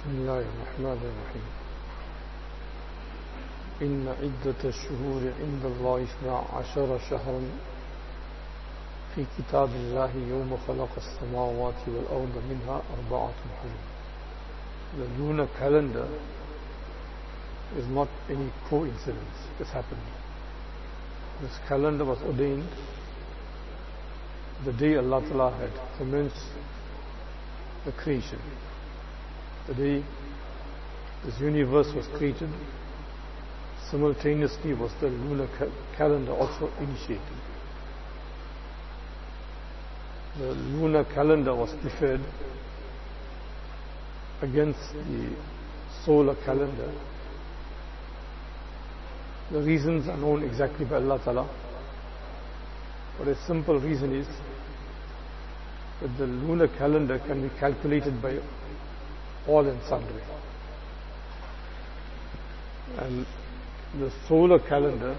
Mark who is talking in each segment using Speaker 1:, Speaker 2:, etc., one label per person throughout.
Speaker 1: بسم الله الرحمن الرحيم إن عدة الشهور عند الله 12 شهرا في كتاب الله يوم خلق السماوات والأرض منها 4 حرم. The lunar calendar is not any coincidence. This happened. This calendar was ordained the day Allah Ta'ala had commenced the creation. The day this universe was created, simultaneously was the lunar calendar also initiated. The lunar calendar was preferred against the solar calendar. The reasons are known exactly by Allah Ta'ala, but a simple reason is that the lunar calendar can be calculated by all and sundry. And the solar calendar,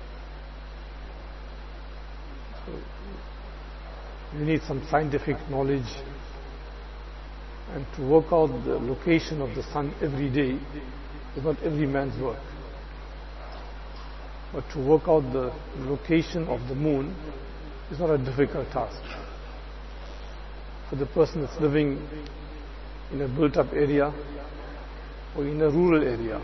Speaker 1: so you need some scientific knowledge, and to work out the location of the sun every day is not every man's work. But to work out the location of the moon is not a difficult task. For the person that's living in a built-up area or in a rural area,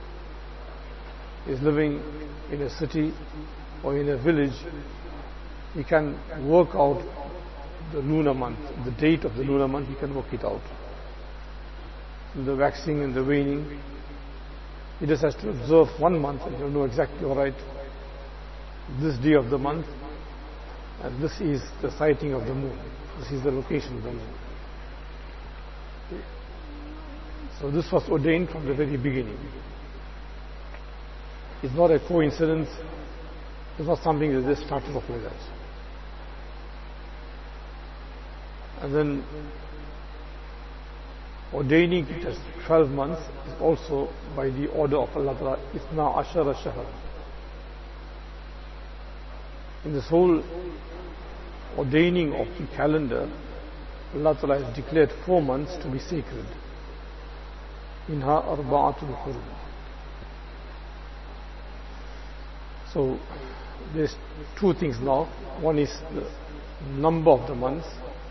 Speaker 1: is living in a city or in a village, he can work out the lunar month, the date of the lunar month, he can work it out. The waxing and the waning, he just has to observe 1 month and he'll know exactly, alright, this day of the month, and this is the sighting of the moon, this is the location of the moon. So this was ordained from the very beginning. It's not a coincidence, it's not something that just started off like that. And then ordaining it as 12 months is also by the order of Allah Ta'ala, Ithna Ashara Shahar. In this whole ordaining of the calendar, Allah Ta'ala has declared 4 months to be sacred. Minha arba'atul hurum. So there's 2 things now. One is the number of the months.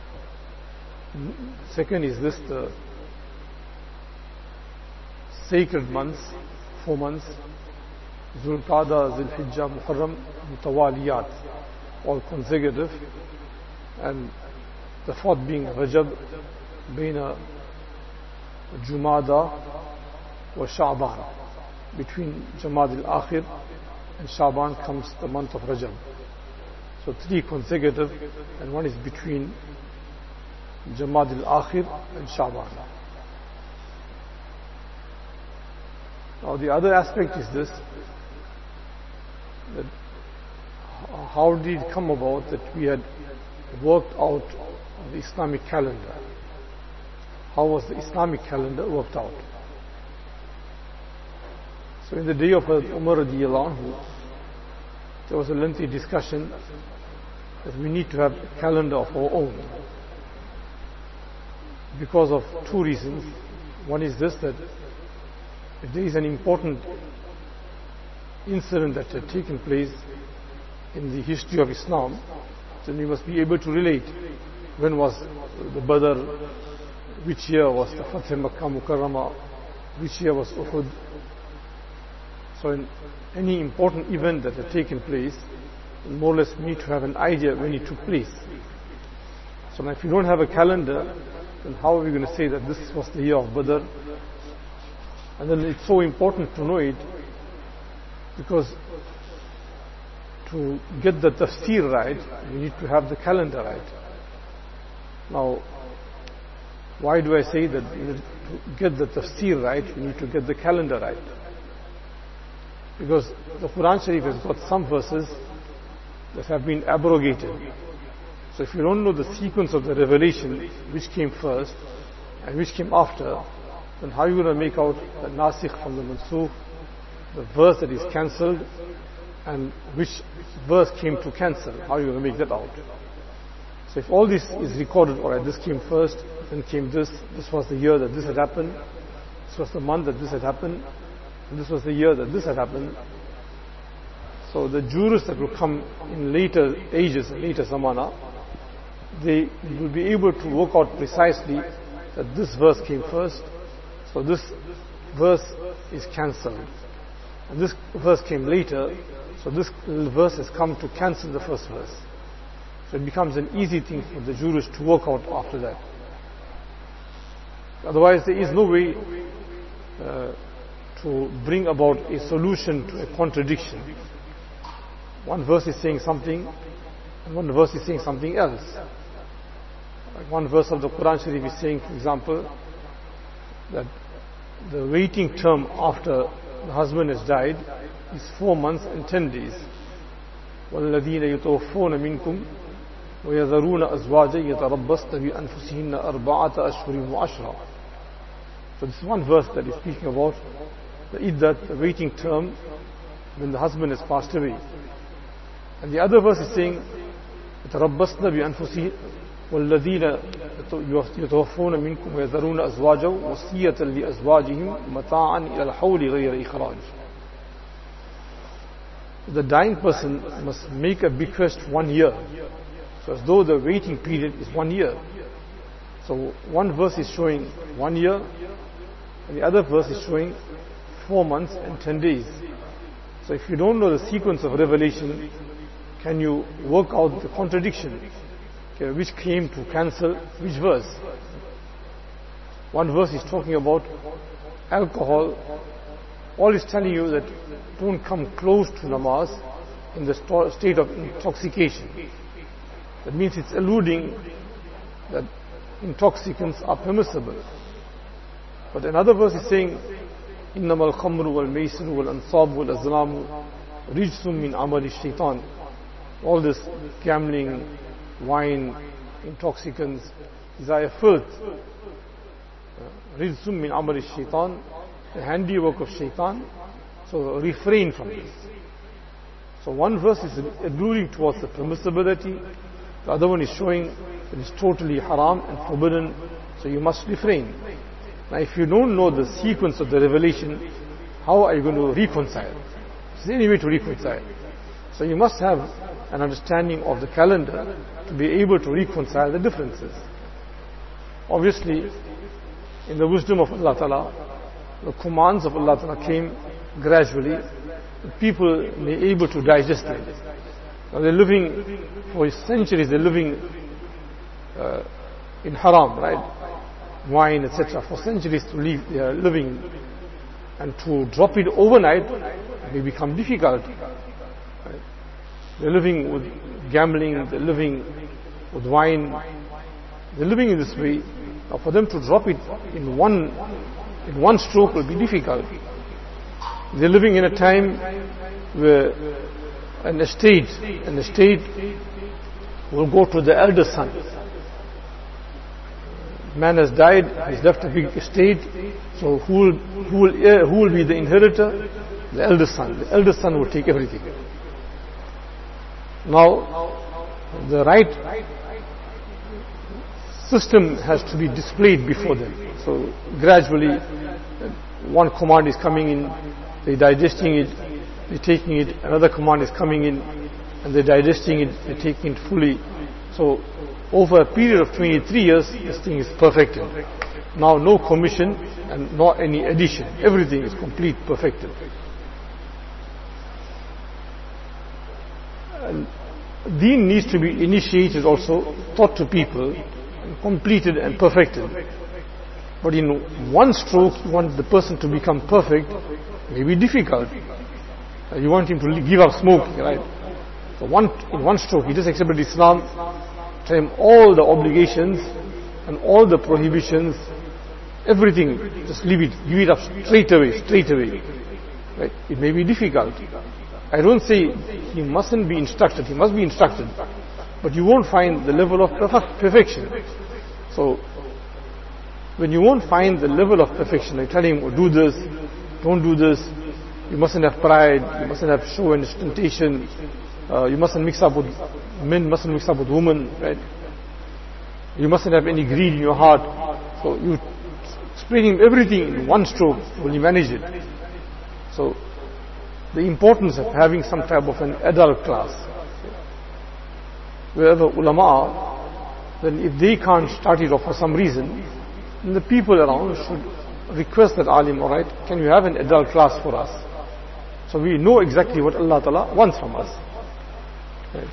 Speaker 1: Second is this, the sacred months, 4 months. Zulqa'dah, Zulhijjah, Muharram, Mutawaliyat, all consecutive. And the 4th being Rajab, Baina Jumada wa Sha'ban. Between Jamad al-Akhir and Sha'ban comes the month of Rajab. So 3 consecutive, and 1 is between Jamad al-Akhir and Sha'ban. Now the other aspect is this, that how did it come about that we had worked out the Islamic calendar? How was the Islamic calendar worked out? So in the day of Umar radiallahu anhu, there was a lengthy discussion that we need to have a calendar of our own, because of 2 reasons. One is this, that if there is an important incident that had taken place in the history of Islam, then we must be able to relate. When was the Badr? Which year was the Fatih Makkah Mukarramah? Which year was Uhud? So in any important event that had taken place, more or less we need to have an idea when it took place. So now if you don't have a calendar, then how are we going to say that this was the year of Badr? And then it's so important to know it, because to get the tafsir right, we need to have the calendar right. Now, why do I say that to get the tafsir right, we need to get the calendar right? Because the Quran Sharif has got some verses that have been abrogated. So if you don't know the sequence of the revelation, which came first and which came after, then how are you going to make out the nasikh from the mansukh, the verse that is cancelled, and which verse came to cancel? How are you going to make that out? So if all this is recorded, alright, this came first, then came this was the year that this had happened, This was the month that this had happened, and this was the year that this had happened. So the jurists that will come in later ages, later zamana, they will be able to work out precisely that this verse came first, so this verse is cancelled. And this verse came later, so this verse has come to cancel the first verse. So it becomes an easy thing for the jurists to work out after that. Otherwise there is no way to bring about a solution to a contradiction. One verse is saying something, and one verse is saying something else. Like one verse of the Quran Sharif is saying, for example, that the waiting term after the husband has died is 4 months and 10 days. وَالَّذِينَ يُتَوَفُّونَ مِنْكُمْ وَيَذَرُونَ أَزْوَاجًا يَتَرَبَّصْنَ بِأَنفُسِهِنَّ أَرْبَعَةَ أَشْهُرٍ وَعَشْرًا. So this is one verse that is speaking about the iddat, the waiting term when the husband has passed away. And the other verse is saying, يَتَرَبَّصْنَ بِأَنفُسِهِنَّ وَالَّذِينَ يتوفون منكم ويذرون أزواجا وصية لأزواجهم متاعا إلى الحول غير إخراج. The dying person must make a bequest 1 year, so as though the waiting period is 1 year. So one verse is showing 1 year, and the other verse is showing 4 months and 10 days. So if you don't know the sequence of revelation, can you work out the contradiction? Okay, which came to cancel which verse? One verse is talking about alcohol. All is telling you that don't come close to namaz in the state of intoxication. That means it's alluding that intoxicants are permissible. But another verse is saying, إِنَّمَا الْخَمْرُ وَالْمَيْسِرُ وَالْأَنصَابُ وَالْأَزْلَامُ رِجْسٌ مِّنْ عَمَلِ الشَّيْطَانِ. All this gambling, wine, intoxicants, these are a filth. رِجْسٌ مِّنْ عَمَلِ الشَّيْطَانِ, the handiwork of shaitan. So refrain from this. So one verse is alluding towards the permissibility, the other one is showing that it's totally haram and forbidden, so you must refrain. Now if you don't know the sequence of the revelation, how are you going to reconcile? Is there any way to reconcile? So you must have an understanding of the calendar to be able to reconcile the differences. Obviously, in the wisdom of Allah Ta'ala, the commands of Allah Ta'ala came gradually. The people may be able to digest it. Now they're living, for centuries they're living in haram, right? Wine, etc. For centuries they are living, and to drop it overnight may become difficult. Right? They're living with gambling, they're living with wine, they're living in this way. Now for them to drop it in one stroke will be difficult. They're living in a time where an estate will go to the eldest son. Man has died, he's left a big estate, so who will be the inheritor? The eldest son. The eldest son will take everything. Now, the right system has to be displayed before them. So gradually, one command is coming in, they're digesting it, they're taking it, another command is coming in, and they're digesting it, they're taking it fully. So over a period of 23 years, this thing is perfected. Now no commission and not any addition. Everything is complete, perfected. And deen needs to be initiated also, taught to people, completed and perfected. But in one stroke, you want the person to become perfect, may be difficult. You want him to give up smoking, right? So in one stroke, he just accepted Islam, tell him all the obligations and all the prohibitions, everything, just leave it, give it up straight away. Right? It may be difficult. I don't say he mustn't be instructed, he must be instructed, but you won't find the level of perfection. So when you won't find the level of perfection, like tell him, oh, do this, don't do this, you mustn't have pride, you mustn't have show and ostentation, you mustn't mix up with men, mustn't mix up with women, right? You mustn't have any greed in your heart. So you explaining everything in one stroke, will he manage it? So, the importance of having some type of an adult class. Wherever ulama are, then if they can't start it off for some reason, then the people around should request that alim, alright, can you have an adult class for us? So we know exactly what Allah Ta'ala wants from us. Right.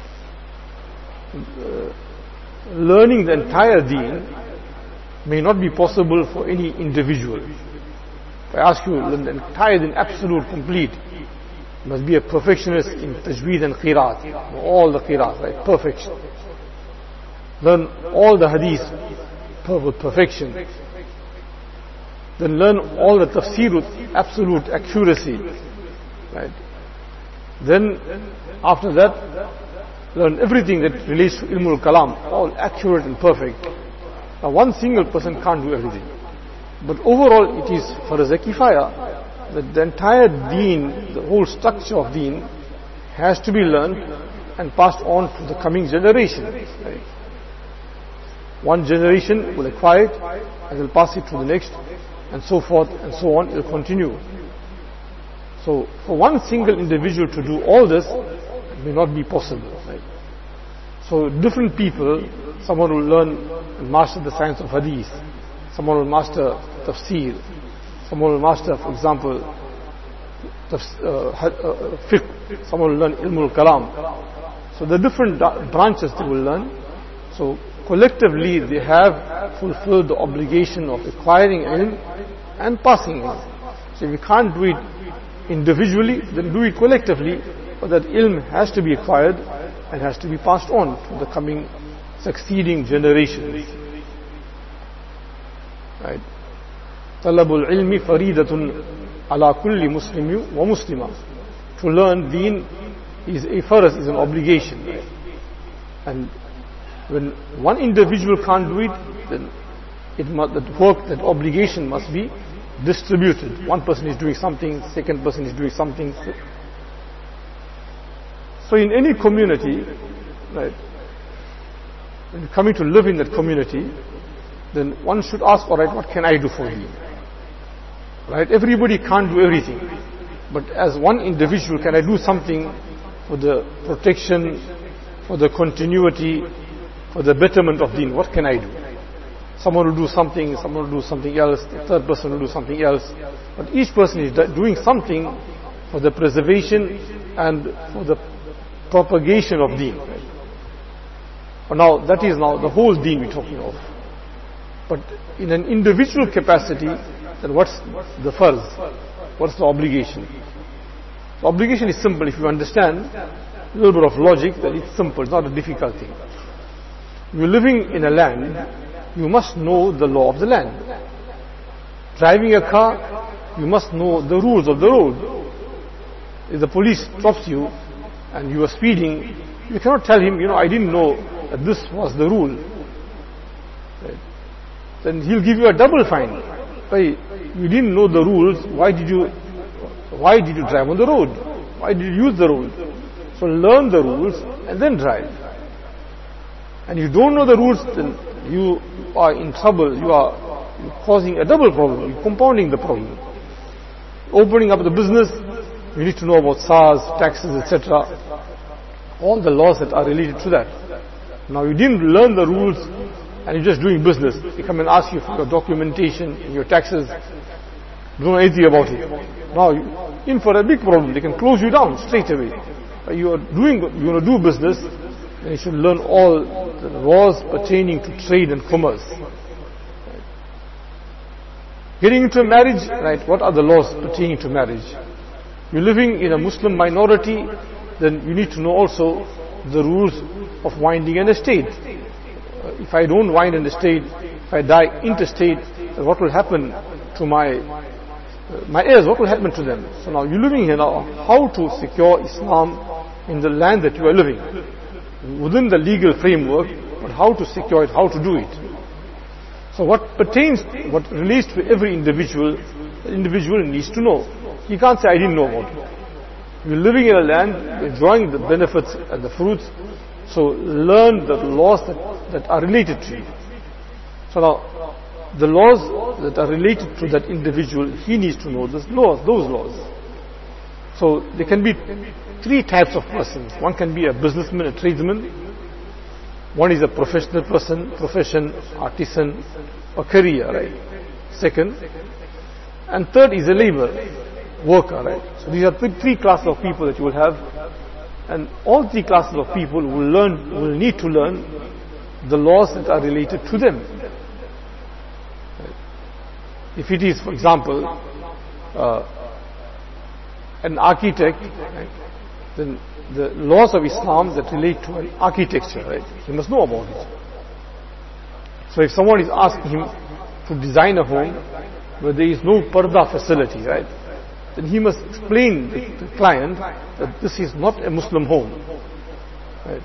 Speaker 1: Learning the entire deen may not be possible for any individual. If I ask you, learn the entire deen, absolute, complete, you must be a perfectionist in tajweed and qiraat, all the qiraat, right, perfection. Learn all the hadith with perfection. Then learn all the tafsir with absolute accuracy. Right. Then after that, learn everything that relates to ilmul kalam, all accurate and perfect. Now one single person can't do everything. But overall it is farz kifaya that the entire deen, the whole structure of deen has to be learned and passed on to the coming generation. Right. One generation will acquire it and will pass it to the next, and so forth and so on, it will continue. So for one single individual to do all this may not be possible. Right? So different people, someone will learn and master the science of hadith, someone will master tafsir, someone will master, for example, fiqh, someone will learn ilmul kalam. So the different branches they will learn. So collectively they have fulfilled the obligation of acquiring ilm and passing it. So if you can't do it individually, then do it collectively, but that ilm has to be acquired and has to be passed on to the coming succeeding generations. Right. Talabul ilmi faridatun ala kulli muslimi wa muslima. To learn deen is a farz, is an obligation. Right? And when one individual can't do it, then that work, that obligation must be distributed. One person is doing something, second person is doing something. So in any community, right, when coming to live in that community, then one should ask, alright, what can I do for you? Right? Everybody can't do everything. But as one individual, can I do something for the protection, for the continuity, for the betterment of deen? What can I do? Someone will do something, someone will do something else, the third person will do something else. But each person is doing something for the preservation and for the propagation of deen. Right? But now, that is now the whole deen we're talking of. But in an individual capacity, then what's the farz? What's the obligation? The obligation is simple. If you understand a little bit of logic, then it's simple, it's not a difficult thing. You're living in a land, you must know the law of the land. Driving a car, you must know the rules of the road. If the police stops you and you are speeding, you cannot tell him, I didn't know that this was the rule. Right? Then he'll give you a double fine. Hey, you didn't know the rules, why did you drive on the road? Why did you use the road? So learn the rules and then drive. And you don't know the rules, then you are in trouble, you're causing a double problem, you're compounding the problem. Opening up the business, you need to know about SARS, taxes, etc. All the laws that are related to that. Now you didn't learn the rules and you're just doing business. They come and ask you for your documentation and your taxes. You don't know anything about it. Now you're in for a big problem. They can close you down straight away. You want to do business, then you should learn all the laws pertaining to trade and commerce. Right. Getting into marriage, right? What are the laws pertaining to marriage? You're living in a Muslim minority, then you need to know also the rules of winding an estate. If I don't wind an estate, if I die interstate, then what will happen to my heirs? What will happen to them? So now you're living here now. How to secure Islam in the land that you are living within the legal framework, but how to secure it, how to do it. So what relates to every individual, the individual needs to know. He can't say, I didn't know about it. You're living in a land, enjoying the benefits and the fruits, so learn the laws that are related to you. So now, the laws that are related to that individual, he needs to know those laws. So there can be three types of persons. One can be a businessman, a tradesman. One is a professional person, profession, artisan, or career, right? Second. And third is a labor, worker, right? So these are three classes of people that you will have. And all three classes of people will need to learn the laws that are related to them. If it is, for example, an architect, right, then the laws of Islam that relate to an architecture, right, he must know about it. So if someone is asking him to design a home where there is no parda facility, right, then he must explain to the client that this is not a Muslim home, right?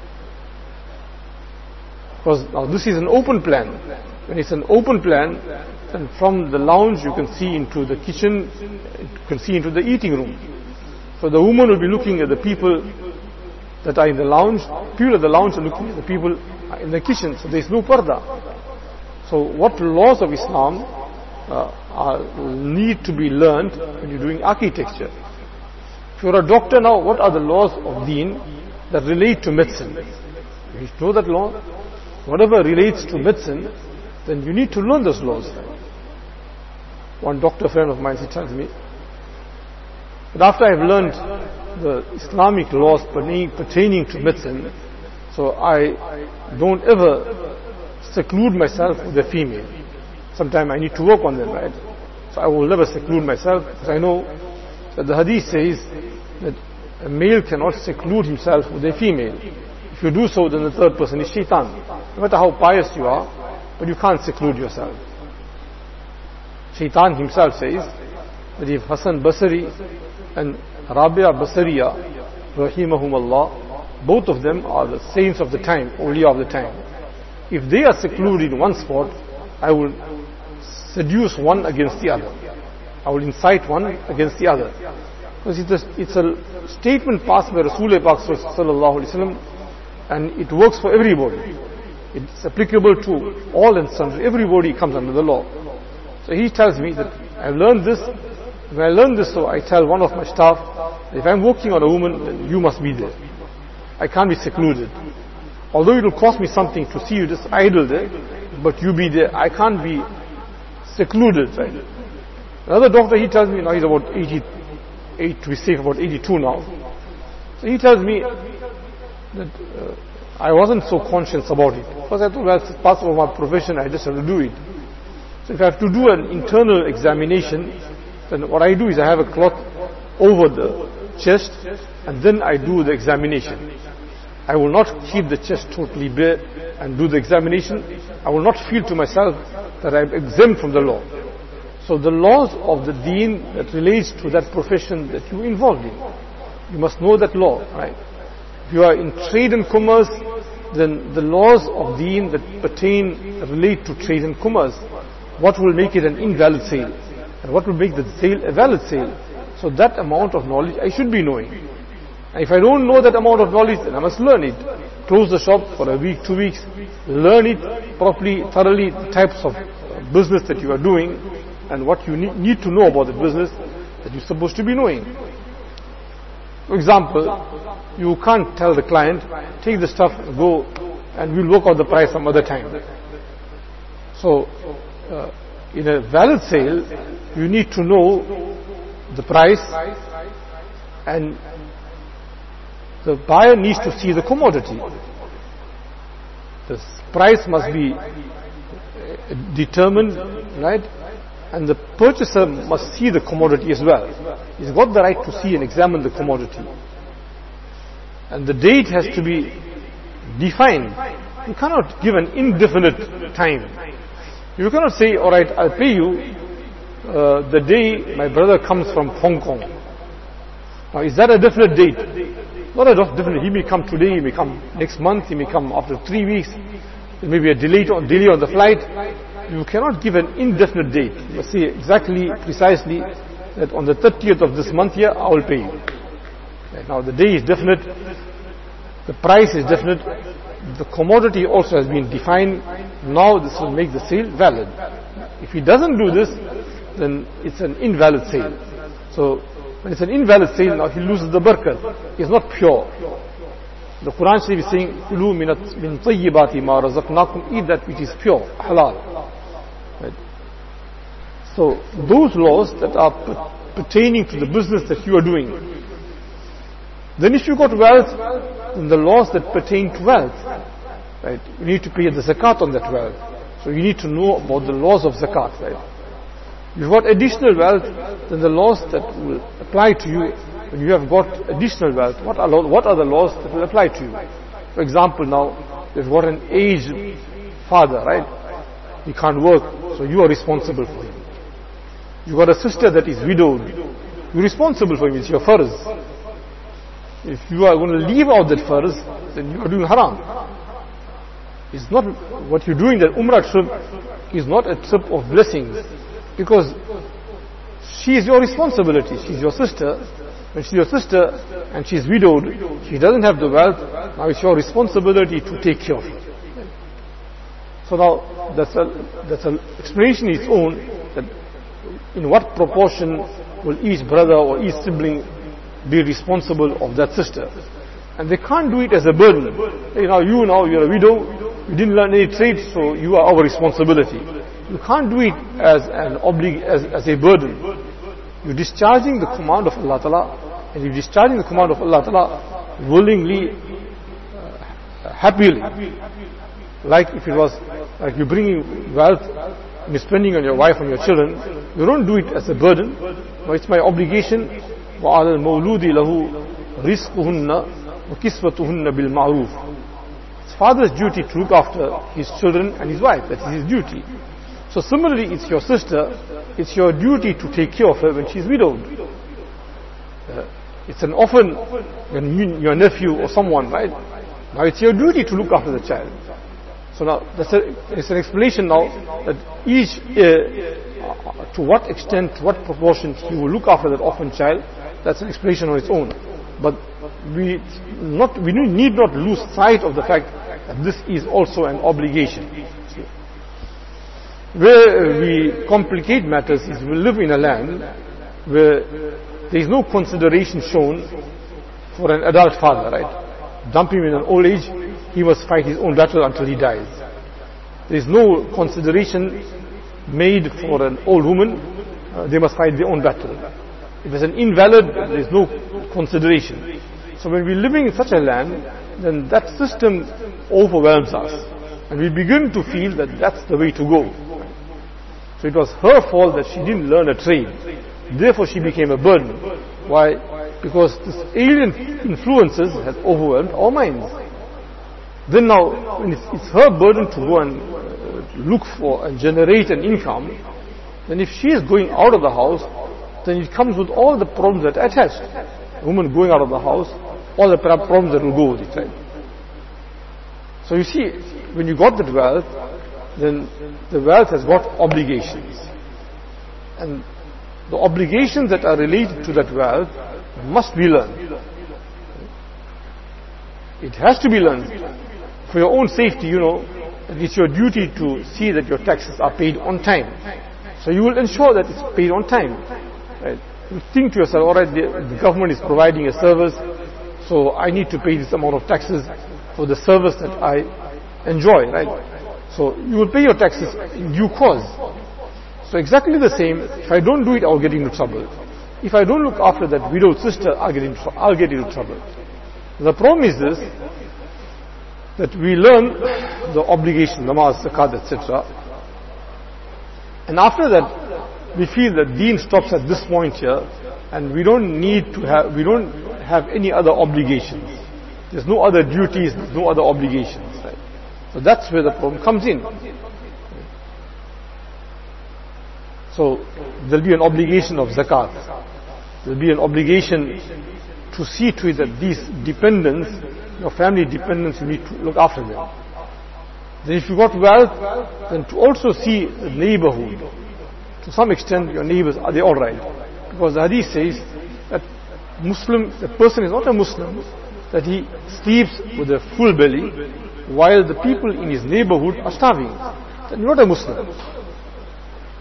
Speaker 1: Because now this is an open plan. When it's an open plan, then from the lounge you can see into the kitchen, you can see into the eating room. So the woman will be looking at the people that are in the lounge, people at the lounge are looking at the people in the kitchen, so there is no parda. So what laws of Islam need to be learned when you're doing architecture? If you're a doctor now, what are the laws of deen that relate to medicine? You need to know that law. Whatever relates to medicine, then you need to learn those laws. One doctor friend of mine, he tells me that after I've learned the Islamic laws pertaining to medicine, so I don't ever seclude myself with a female. Sometimes I need to work on them, right? So I will never seclude myself, because I know that the hadith says that a male cannot seclude himself with a female. If you do so, then the third person is shaitan. No matter how pious you are, but you can't seclude yourself. Shaitan himself says that if Hassan Basri and Rabia Basriya, rahimahumullah, both of them are the saints of the time, awliya of the time. If they are secluded in one spot, I will seduce one against the other. I will incite one against the other. Because it's a statement passed by Rasulullah sallallahu alaihi wasallam, and it works for everybody. It's applicable to all and sundry. Everybody comes under the law. So he tells me that I've learned this. When I learn this, so I tell one of my staff, if I'm working on a woman, then you must be there. I can't be secluded. Although it will cost me something to see you just idle there, but you be there. I can't be secluded, right? Another doctor, he tells me, now he's about 88, to be safe, about 82 now. So he tells me that I wasn't so conscious about it. Because I thought, well, it's part of my profession, I just have to do it. So if I have to do an internal examination, then what I do is I have a cloth over the chest, and then I do the examination. I will not keep the chest totally bare and do the examination. I will not feel to myself that I am exempt from the law. So the laws of the deen that relates to that profession that you are involved in, you must know that law, right? If you are in trade and commerce, then the laws of deen that relate to trade and commerce, what will make it an invalid sale, and what will make the sale a valid sale. So that amount of knowledge I should be knowing. And if I don't know that amount of knowledge, then I must learn it. Close the shop for a week, 2 weeks, learn it properly, thoroughly, the types of business that you are doing, and what you need to know about the business that you're supposed to be knowing. For example, you can't tell the client, take the stuff, go, and we'll work out the price some other time. So, in a valid sale, you need to know the price, and the buyer needs to see the commodity. The price must be determined, right? And the purchaser must see the commodity as well. He's got the right to see and examine the commodity. And the date has to be defined. You cannot give an indefinite time. You cannot say, alright, I'll pay you the day my brother comes from Hong Kong. Now, is that a definite date? Not a definite. He may come today, he may come next month, he may come after 3 weeks. There may be a delay on the flight. You cannot give an indefinite date. You must say exactly, precisely, that on the 30th of this month here, I will pay you. Right. Now the day is definite, the price is definite, the commodity also has been defined. Now this will make the sale valid. If he doesn't do this, then it's an invalid sale. So when it's an invalid sale, now he loses the barakat. He's not pure. The Quran Sharif is saying, "Kulu min tayyibati ma razaqnakum," eat that which is pure, halal. Right? So those laws that are pertaining to the business that you are doing. Then if you got wealth, then the laws that pertain to wealth, right? You need to pay the zakat on that wealth. So you need to know about the laws of zakat, right? You've got additional wealth, then the laws that will apply to you when you have got additional wealth, what are the laws that will apply to you? For example, now, you've got an aged father, right? He can't work, so you are responsible for him. You've got a sister that is widowed, you're responsible for him, it's your farz. If you are going to leave out that farz, then you are doing haram. It's not what you're doing, that Umrah trip is not a trip of blessings, because she is your responsibility, she's your sister. When she's your sister and she's widowed, she doesn't have the wealth, now it's your responsibility to take care of her. So now that's an explanation its own, that in what proportion will each brother or each sibling be responsible of that sister. And they can't do it as a burden. You're a widow, you didn't learn any trade, so you are our responsibility. You can't do it as a burden. You're discharging the command of Allah Ta'ala, and you're discharging the command of Allah Ta'ala willingly, happily. Like if it was, like you're bringing wealth, and you're spending on your wife and your children, you don't do it as a burden. No, it's my obligation. وَعَلَى الْمَوْلُودِ لَهُ رِزْقُهُنَّ وَكِسْوَتُهُنَّ بِالْمَعْرُوفِ. It's father's duty to look after his children and his wife. That is his duty. So similarly, it's your sister, it's your duty to take care of her when she's widowed. It's an orphan, your nephew or someone, right? Now it's your duty to look after the child. So now, it's an explanation now that each, to what extent, to what proportion he will look after that orphan child, that's an explanation on its own. But we need not lose sight of the fact that this is also an obligation. Where we complicate matters is we live in a land where there is no consideration shown for an adult father, right? Dump him in an old age, he must fight his own battle until he dies. There is no consideration made for an old woman, they must fight their own battle. If it's an invalid, there is no consideration. So when we're living in such a land, then that system overwhelms us. And we begin to feel that that's the way to go. So it was her fault that she didn't learn a trade. Therefore she became a burden. Why? Because this alien influences has overwhelmed our minds. Then now, when it's her burden to go and look for and generate an income, then if she is going out of the house, then it comes with all the problems that are attached. A woman going out of the house, all the problems that will go with it, right? So you see, when you got that wealth, then the wealth has got obligations. And the obligations that are related to that wealth must be learned. It has to be learned. For your own safety, it's your duty to see that your taxes are paid on time. So you will ensure that it's paid on time. Right? You think to yourself, alright, the government is providing a service, so I need to pay this amount of taxes for the service that I enjoy, right? So you will pay your taxes in due course. So exactly the same, if I don't do it, I'll get into trouble. If I don't look after that widowed sister, I'll get into trouble. The problem is this, that we learn the obligation, namaz, zakat, etc. And after that, we feel that deen stops at this point here, and we don't have any other obligations. There's no other duties, there's no other obligations. Right? So that's where the problem comes in. So there'll be an obligation of zakat. There'll be an obligation to see to it that these dependents, your family dependents, you need to look after them. Then if you got wealth, then to also see the neighborhood. To some extent, your neighbors, are they alright? Because the hadith says that the person is not a Muslim, that he sleeps with a full belly, while the people in his neighborhood are starving. Then you're not a Muslim.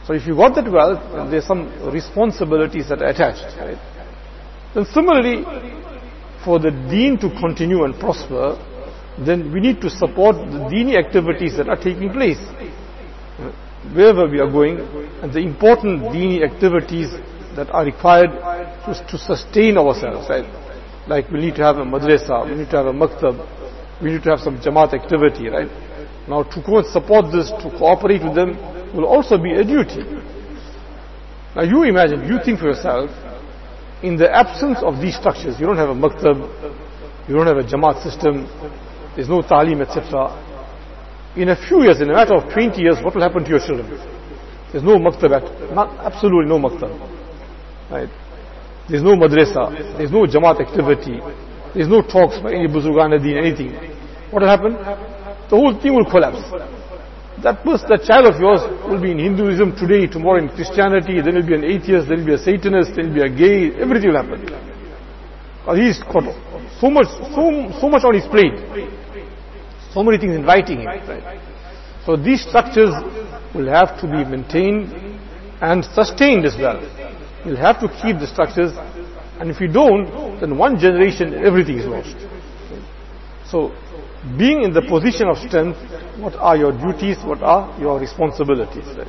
Speaker 1: So if you got that wealth, there's some responsibilities that are attached. Right? Then similarly, for the deen to continue and prosper, then we need to support the deeni activities that are taking place. Wherever we are going, and the important deeni activities that are required to sustain ourselves, right? Like we need to have a madrasa, we need to have a maktab, we need to have some jamaat activity, right? Now to go and support this, to cooperate with them, will also be a duty. Now you imagine, you think for yourself, in the absence of these structures, you don't have a maktab, you don't have a jamaat system, there's no ta'lim, etc. In a few years, in a matter of 20 years, what will happen to your children? There's no maktab, absolutely no maktab. Right? There's no madrasa, there's no jamaat activity, there's no talks by any buzurgan deen, anything. What will happen? The whole thing will collapse. That child of yours will be in Hinduism today, tomorrow in Christianity, then will be an atheist, then will be a Satanist, then will be a gay, everything will happen. Because he's got so much on his plate. So many things inviting him. Right? So these structures will have to be maintained and sustained as well. You'll have to keep the structures, and if you don't, then one generation everything is lost. So being in the position of strength, what are your duties, what are your responsibilities? Right?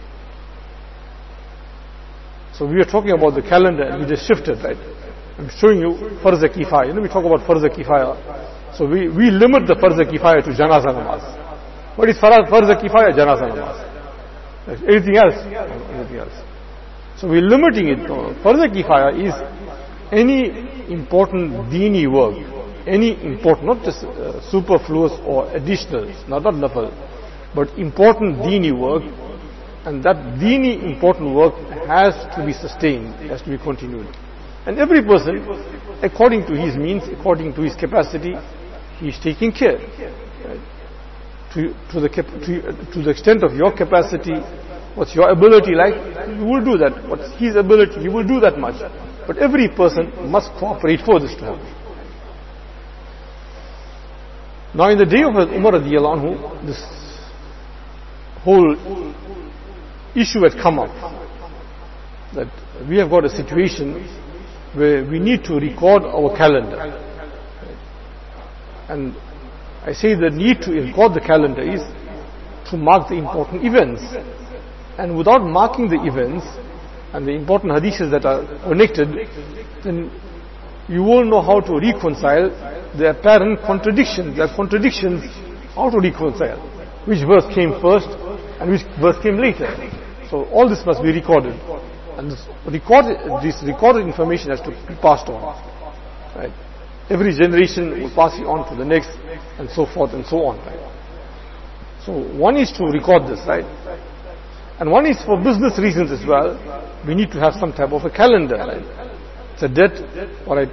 Speaker 1: So we are talking about the calendar and we just shifted, right? I'm showing you farz kifaya. We talk about farz kifaya. So we limit the farz kifaya to janaza namaz. What is farz kifaya? Janaza namaz. Anything else? Anything else. So we're limiting it. Farz kifaya is any important deeni work. Any important, not just superfluous or additional, not nafal, but important deeni work, and that deeni important work has to be sustained, has to be continued. And every person, according to his means, according to his capacity, he is taking care. Right? To the extent of your capacity, what's your ability like, you will do that. What's his ability, he will do that much. But every person must cooperate for this to happen. Now in the day of Umar radiallahu anhu, this whole issue had come up, that we have got a situation where we need to record our calendar. And I say the need to record the calendar is to mark the important events. And without marking the events and the important hadiths that are connected, then you won't know how to reconcile the apparent contradictions. There are contradictions, how to reconcile. Which verse came first and which verse came later. So all this must be recorded. And this recorded information has to be passed on. Right? Every generation will pass it on to the next, and so forth and so on. Right? So one is to record this, right? And one is for business reasons as well. We need to have some type of a calendar. Right? It's a debt, or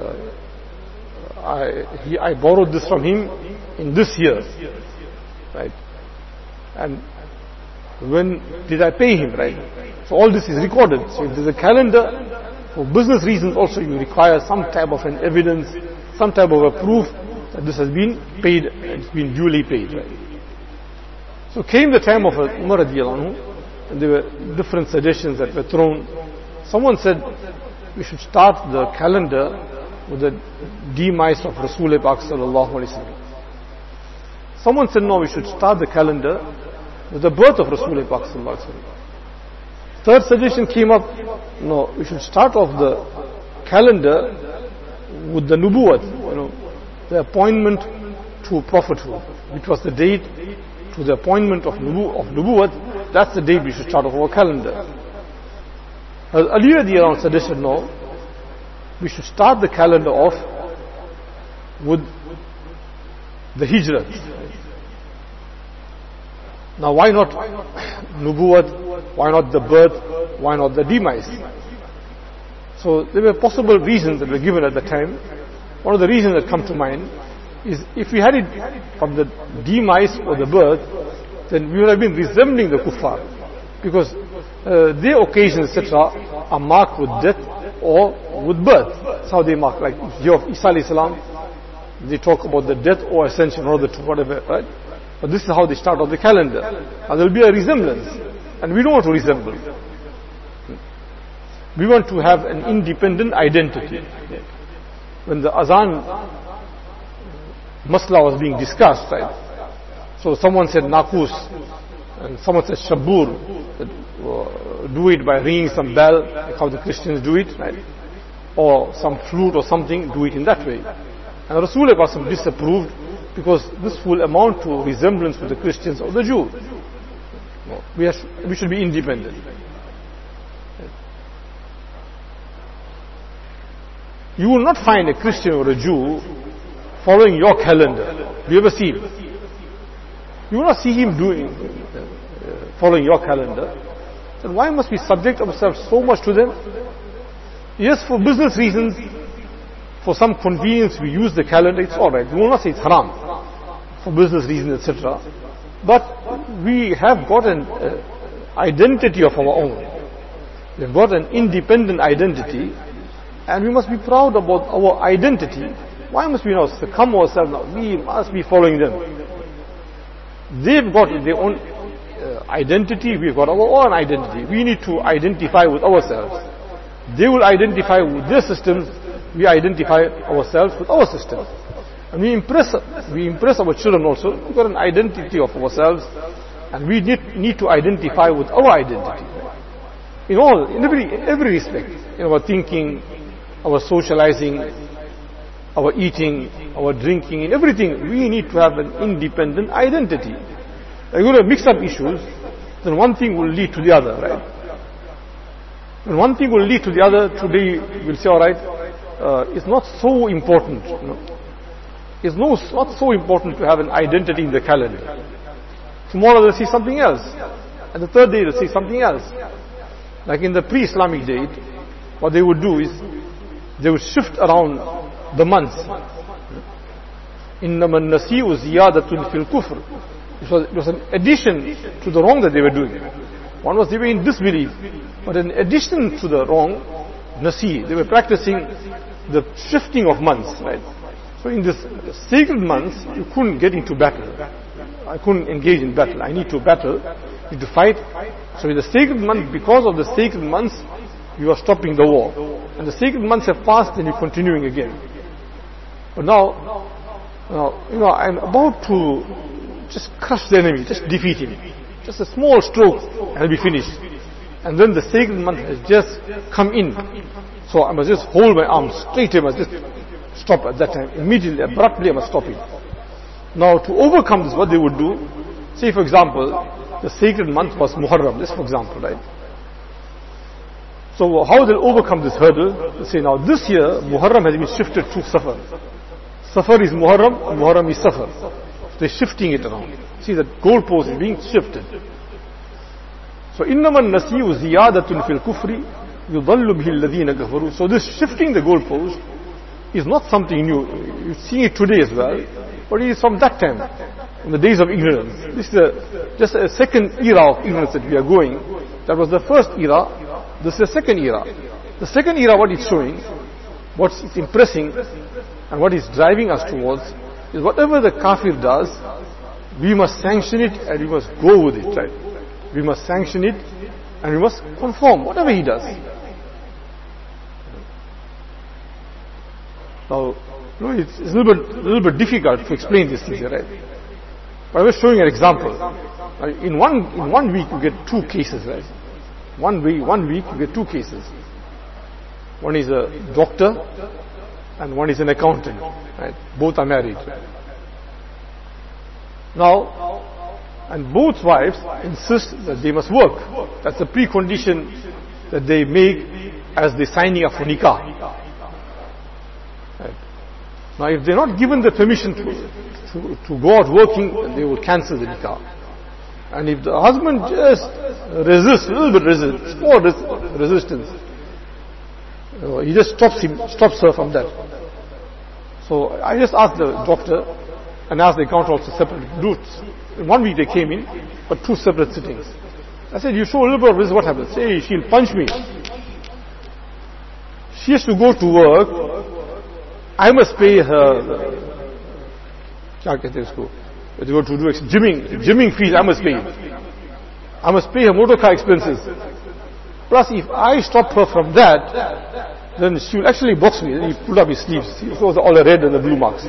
Speaker 1: I borrowed this from him in this year, right? And when did I pay him, right? So all this is recorded. So if there's a calendar, for business reasons also you require some type of an evidence, some type of a proof that this has been paid, it's been duly paid, right? So came the time of Umar radiallahu anhu, and there were different suggestions that were thrown. Someone said we should start the calendar with the demise of Rasul Pak sallallahu alaihi wasallam. Someone said no, we should start the calendar with the birth of Rasul Pak sallallahu alaihi wasallam. Third suggestion came up, no, we should start off the calendar with the nubuwat, the appointment to prophethood, which was the date to the appointment of nubuwat. That's the date we should start off our calendar. Ali radiallahu anhu suggested no, we should start the calendar off with the hijrah. Now why not nubuwat, why not the birth, why not the demise? So there were possible reasons that were given at the time. One of the reasons that come to mind is if we had it from the demise or the birth, then we would have been resembling the kuffar, because their occasions etc. are marked with death or with birth. That's how they mark. Like the year of Isa alayhi salam, they talk about the death or ascension or the two, whatever, right? But this is how they start off the calendar. And there will be a resemblance. And we don't want to resemble. We want to have an independent identity. When the azan masla was being discussed, right? So someone said nakus, and someone said shabur, do it by ringing some bell, like how the Christians do it, right? Or some flute or something, do it in that way. And Rasulullah disapproved, because this will amount to resemblance with the Christians or the Jew. No, we should be independent. You will not find a Christian or a Jew following your calendar. Do you ever see him? You will not see him following your calendar. Then why must we subject ourselves so much to them? Yes, for business reasons, for some convenience we use the calendar, it's alright. We will not say it's haram, for business reasons, etc. But we have got an identity of our own. We have got an independent identity, and we must be proud about our identity. Why must we now succumb ourselves now? We must be following them. They've got their own identity, we've got our own identity. We need to identify with ourselves. They will identify with their systems, we identify ourselves with our system. And we impress our children also. We've got an identity of ourselves, and we need to identify with our identity. In every respect, in our thinking, our socializing, our eating, our drinking, in everything, we need to have an independent identity. If you're going to mix up issues, then one thing will lead to the other, right? When one thing will lead to the other, today we'll say, alright, it's not so important. It's not so important to have an identity in the calendar. Tomorrow they'll see something else. And the third day they'll see something else. Like in the pre-Islamic date, what they would do is, they would shift around the months. إِنَّمَا النَّسِيءُ زِيَادَةٌ فِي الْكُفْرِ. It was an addition to the wrong that they were doing. One was they were in disbelief, but in addition to the wrong, nasi, they were practicing the shifting of months, right? So in this sacred months, you couldn't get into battle. I couldn't engage in battle. I need to battle, need to fight. So in the sacred month, because of the sacred months, you are stopping the war. And the sacred months have passed, and you're continuing again. But now, I'm about to just crush the enemy, just defeat him. Just a small stroke, and I'll be finished. And then the sacred month has just come in. So I must just hold my arms straight, I must just stop at that time. Immediately, abruptly, I must stop it. Now, to overcome this, what they would do, say for example, the sacred month was Muharram, just for example, right? So how they'll overcome this hurdle, they say now this year, Muharram has been shifted to Safar. Safar is Muharram, Muharram is Safar. They're shifting it around. See, that goalpost is being shifted. So, إِنَّمَا النَّسِيُّ زِيَادَةٌ فِي الْكُفْرِ يُضَلُّ بِهِ الَّذِينَ كَفَرُوا. So this shifting the goalpost is not something new. You're seeing it today as well, but it is from that time, in the days of ignorance. This is just a second era of ignorance that we are going. That was the first era. This is the second era. The second era, what it's showing, what it's impressing, and what it's driving us towards, is whatever the kafir does, we must sanction it and we must go with it, right? We must sanction it and we must conform, whatever he does. Now, it's a little bit difficult to explain these things, right? But I was showing an example. In one week you get two cases, right? One week you get two cases. One is a doctor and one is an accountant, right? Both are married. Now, and both wives insist that they must work. That's a precondition that they make as the signing of nikah. Right? Now, if they're not given the permission to go out working, then they will cancel the nikah. And if the husband just resists, a little bit small resistance, he just stops her from that. So I just asked the doctor and asked the accountant also separate routes. In 1 week they came in, but two separate sittings. I said, you show a little bit of this, what happens? Hey, she'll punch me. She has to go to work. I must pay her, if you go to do gymming fees, I must pay. I must pay her motor car expenses. Plus, if I stop her from that, then she will actually box me. Then he pulled up his sleeves. He shows all the red and the blue marks.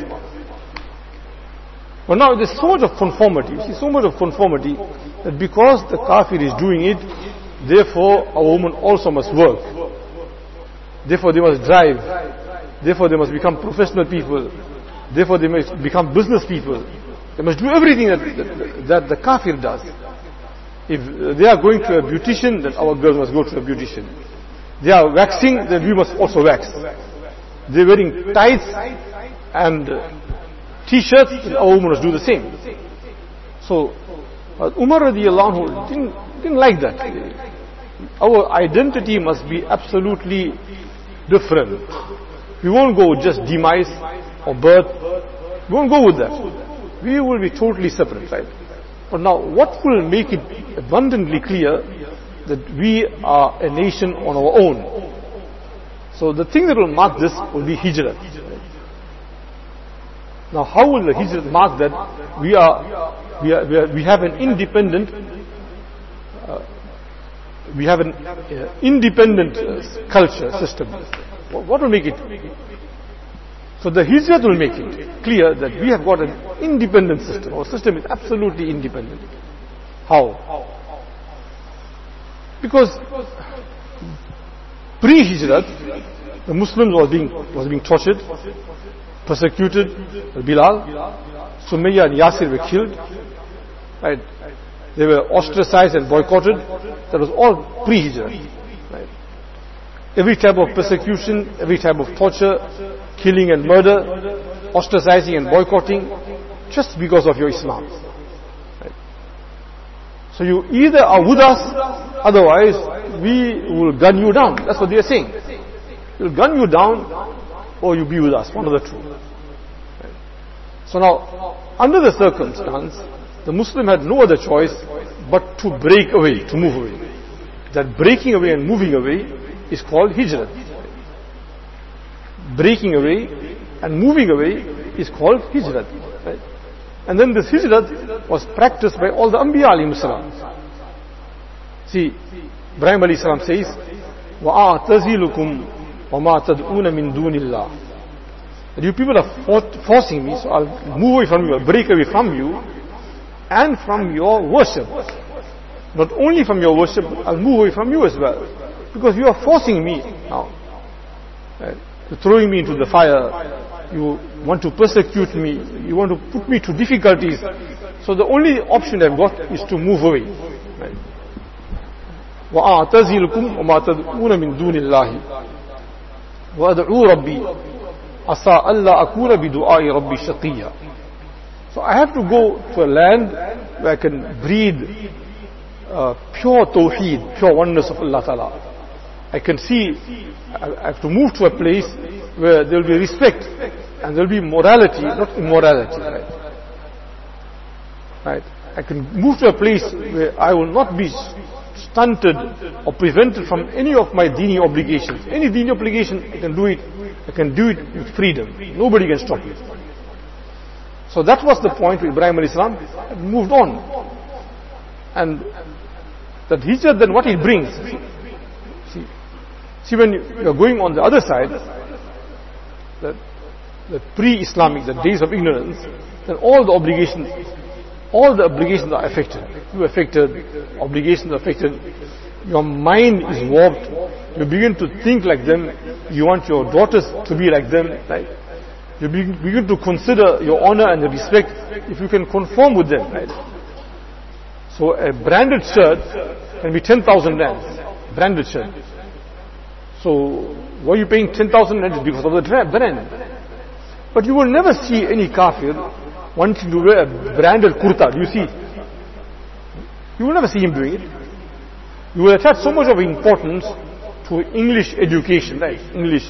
Speaker 1: But now there's so much of conformity. See, so much of conformity that because the kafir is doing it, therefore a woman also must work. Therefore they must drive. Therefore they must become professional people. Therefore they must become business people. They must do everything that the kafir does. If they are going to a beautician, then our girls must go to a beautician. They are waxing, then we must also wax. They are wearing tights and t-shirts, then our women must do the same. So Umar radiallahu anhu didn't like that. Our identity must be absolutely different. We won't go just demise or birth. We won't go with that. We will be totally separate, right? But now, what will make it abundantly clear that we are a nation on our own? So the thing that will mark this will be hijrah. Now, how will the hijrah mark that we have an independent culture system? What will make it? So the hijrah will make it clear that we have got an independent system. Our system is absolutely independent. How? Because pre-hijrat, the Muslims was being tortured, persecuted. Bilal, Sumayya and Yasir were killed. Right? They were ostracized and boycotted. That was all pre-hijrat. Right? Every type of persecution, every type of torture, killing and murder, ostracizing and boycotting, just because of your Islam. Right? So you either are with us, otherwise we will gun you down. That's what they are saying. We'll gun you down, or you be with us, one of the two. Right? So now, under the circumstance, the Muslim had no other choice but to break away, to move away. That breaking away and moving away is called hijrah. Breaking away and moving away is called hijrah. Right? And then this hijrah was practiced by all the Anbiya alayhi salam. See, Ibrahim alayhi salam says, وَأَعْتَزِلُكُمْ وَمَا تَدْعُونَ مِن دُونِ اللَّهِ. You people are forcing me, so I'll move away from you, I'll break away from you and from your worship. Not only from your worship, I'll move away from you as well. Because you are forcing me now. Right? You're throwing me into the fire. You want to persecute me. You want to put me to difficulties. So the only option I've got is to move away. Right? وَأَعْتَزِلُكُمْ وَمَا تَدْعُونَ مِن دُونِ اللَّهِ وَأَدْعُوا رَبِّي عَسَىٰ أَلَّا أَكُونَ بِدُعَاءِ رَبِّي شَقِيًّا. So I have to go to a land where I can breathe pure tawheed, pure oneness of Allah Ta'ala. I can see, I have to move to a place where there will be respect and there will be morality, not immorality. Right? I can move to a place where I will not be stunted or prevented from any of my dini obligations. Any dini obligation, I can do it. I can do it with freedom. Nobody can stop me. So that was the point where Ibrahim alayhi salam had moved on. And that hijrah, then what it brings. See, when you are going on the other side, the pre-Islamic, the days of ignorance, then all the obligations are affected. You are affected, obligations are affected, your mind is warped, you begin to think like them, you want your daughters to be like them, right? You begin to consider your honor and the respect if you can conform with them, right? So a branded shirt can be 10,000 rands, branded shirt. So why are you paying 10,000 rands? Because of the brand. But you will never see any kafir wanting to wear a branded kurta. Do you see? You will never see him doing it. You will attach so much of importance to English education, right? English.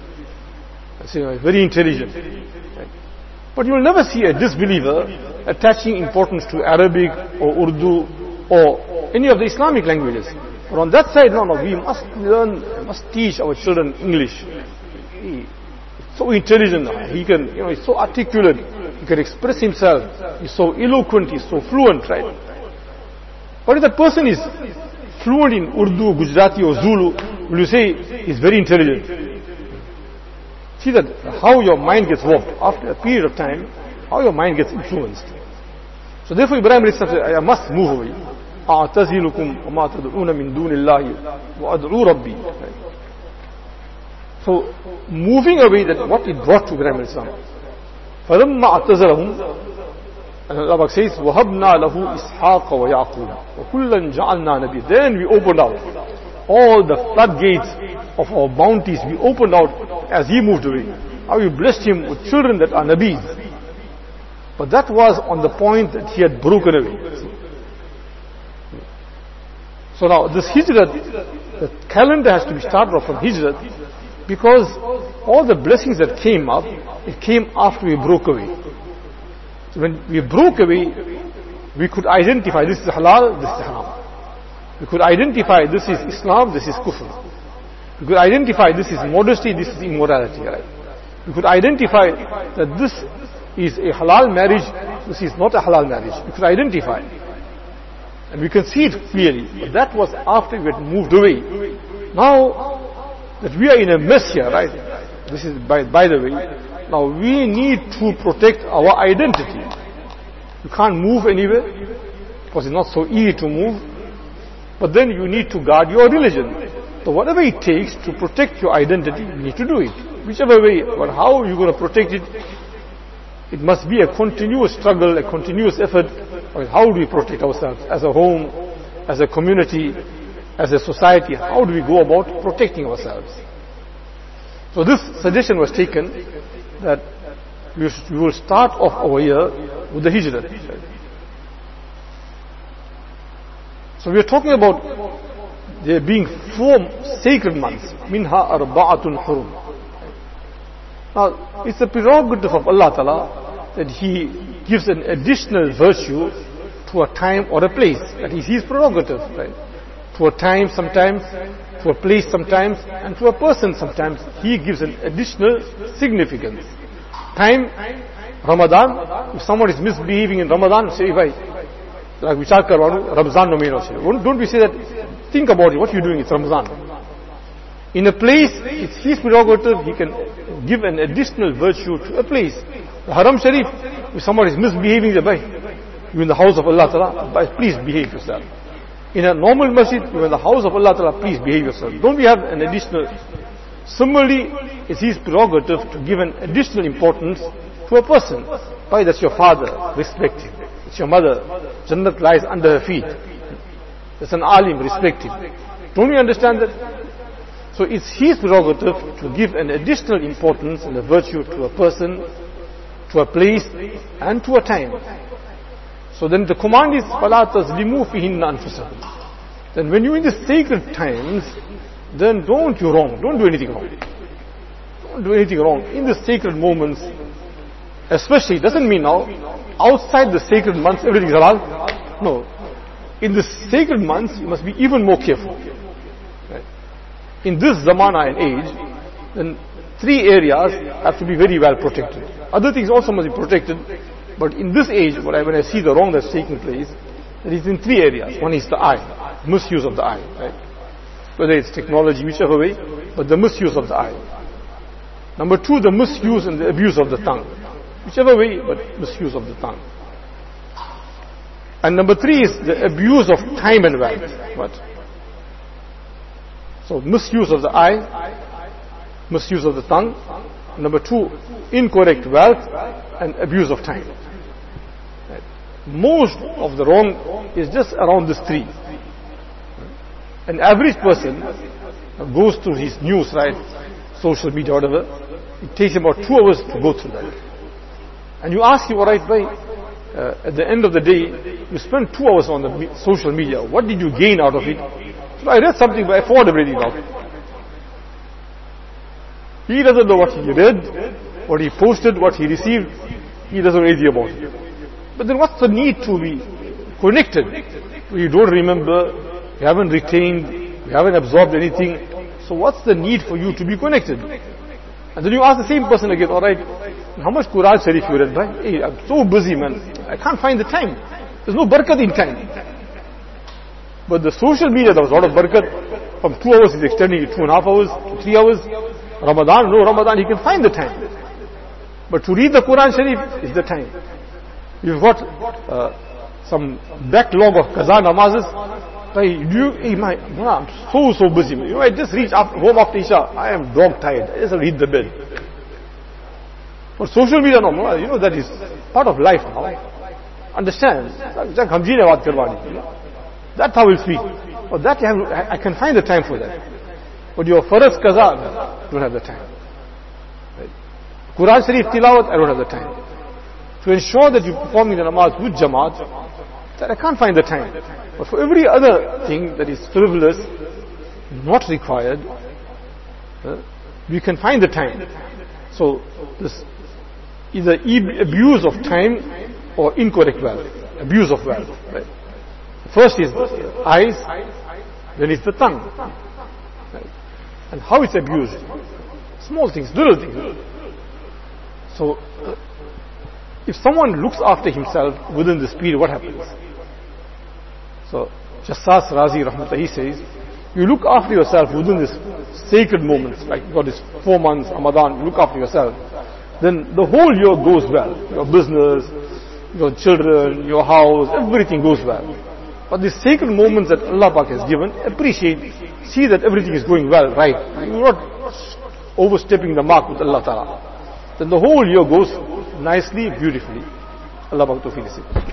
Speaker 1: Very intelligent. Right? But you will never see a disbeliever attaching importance to Arabic or Urdu or any of the Islamic languages. But on that side, no, we must teach our children English. He's so intelligent, he can, he's so articulate, he can express himself, he's so eloquent, he's so fluent, right? But if that person is fluent in Urdu, Gujarati or Zulu, will you say he's very intelligent? See that how your mind gets warped after a period of time, how your mind gets influenced. So therefore Ibrahim said, I must move away. أَعْتَزِلُكُمْ وَمَا تَدْعُونَ مِن دُونِ اللَّهِ وَأَدْعُو رَبِّي. So moving away, that what it brought to Ibrahim Islam. فَلَمَّا أَعْتَزَلَهُمْ, and Allah says, وَهَبْنَا لَهُ إِسْحَاقَ وَيَعْقُوبَ وَكُلًّا جَعَلْنَا نَبِيًّا. Then we opened out all the floodgates of our bounties. We opened out as he moved away. How we blessed him with children that are Nabis. But that was on the point that he had broken away. So now this hijrat, the calendar has to be started off from hijrat, because all the blessings that came up, it came after we broke away. So when we broke away, we could identify this is halal, this is haram. We could identify this is Islam, this is kufr. We could identify this is modesty, this is immorality. Right? We could identify that this is a halal marriage, this is not a halal marriage. We could identify. And we can see it clearly. But that was after we had moved away. Now that we are in a mess here, right? This is by the way, now we need to protect our identity. You can't move anywhere because it's not so easy to move. But then you need to guard your religion. So whatever it takes to protect your identity, you need to do it. Whichever way, but how are you going to protect it? It must be a continuous struggle, a continuous effort. How do we protect ourselves as a home, as a community, as a society? How do we go about protecting ourselves? So this suggestion was taken that we will start off our year with the hijrah. So we are talking about there being 4 sacred months. Minha arba'atun hurum. Now, it's a prerogative of Allah Ta'ala that He gives an additional virtue to a time or a place. That is His prerogative, right? To a time sometimes, to a place sometimes, and to a person sometimes. He gives an additional significance. Time, Ramadan, if someone is misbehaving in Ramadan, say, like we talk about Ramzan no mean. Don't we say that, think about it, what are you doing, it's Ramzan. In a place, it's his prerogative, he can give an additional virtue to a place. The Haram Sharif, if someone is misbehaving, you're in the house of Allah Ta'ala, please behave yourself. In a normal masjid, you're in the house of Allah Ta'ala, please behave yourself. Don't we have an additional... Similarly, it's his prerogative to give an additional importance to a person. Why? That's your father, respect him. It's your mother, Jannat lies under her feet. That's an alim, respect him. Don't we understand that? So it's his prerogative to give an additional importance and a virtue to a person, to a place, and to a time. So then the command is, فَلَا تَظْلِمُوا فِيهِنَّ أَنفُسَكُمْ. Then when you're in the sacred times, then don't do wrong. Don't do anything wrong. Don't do anything wrong. In the sacred moments, especially, doesn't mean now, outside the sacred months, everything is halal. No. In the sacred months, you must be even more careful. Right? In this zamana and age, then 3 areas have to be very well protected. Other things also must be protected. But in this age, when I see the wrong that's taking place, it is in 3 areas. One is the eye, misuse of the eye. Right? Whether it's technology, whichever way, but the misuse of the eye. Number 2, the misuse and the abuse of the tongue. Whichever way, but misuse of the tongue. And number 3 is the abuse of time and wealth. What? So misuse of the eye, misuse of the tongue. Number 2, incorrect wealth and abuse of time. Right. Most of the wrong is just around this 3. An average person goes through his news, right, social media, whatever, it takes about 2 hours to go through that. And you ask him, alright, at the end of the day, you spend 2 hours on the social media, what did you gain out of it? So I read something, but I forgot everything out. He doesn't know what he read, what he posted, what he received, he doesn't know anything about it. But then what's the need to be connected? You don't remember, you haven't retained, you haven't absorbed anything. So what's the need for you to be connected? And then you ask the same person again, alright, how much Quran Sharif you read? Hey, I'm so busy, man. I can't find the time. There's no barakat in time. But the social media, there was a lot of barakat. From 2 hours, he's extending it 2.5 hours to 3 hours. Ramadan, no Ramadan, he can find the time. But to read the Quran Sharif is the time. You've got some backlog of qaza namazes. I'm so busy. I just reach home after Isha. I am dog tired. I just read the bed. But social media, no, that is part of life now. Understand? That's how we'll speak. For that I can find the time for that. But your farz qaza, don't have the time. Right? Quran Sharif tilawat, I don't have the time. To ensure that you perform the namaz with jamaat, that I can't find the time. But for every other thing that is frivolous, not required, we can find the time. So this either abuse of time or incorrect wealth, abuse of wealth. Right? First is the eyes, then is the tongue. Right? And how it's abused. Small things, little things. So, if someone looks after himself within this period, what happens? So, Jassas Razi Rahmatullah, he says, you look after yourself within this sacred moments, like you got this 4 months, Ramadan, you look after yourself, then the whole year goes well. Your business, your children, your house, everything goes well. But the sacred moments that Allah Pak has given, appreciate, see that everything is going well, right. You're not overstepping the mark with Allah Ta'ala. Then the whole year goes nicely, beautifully. Allah Pak Tawfiq.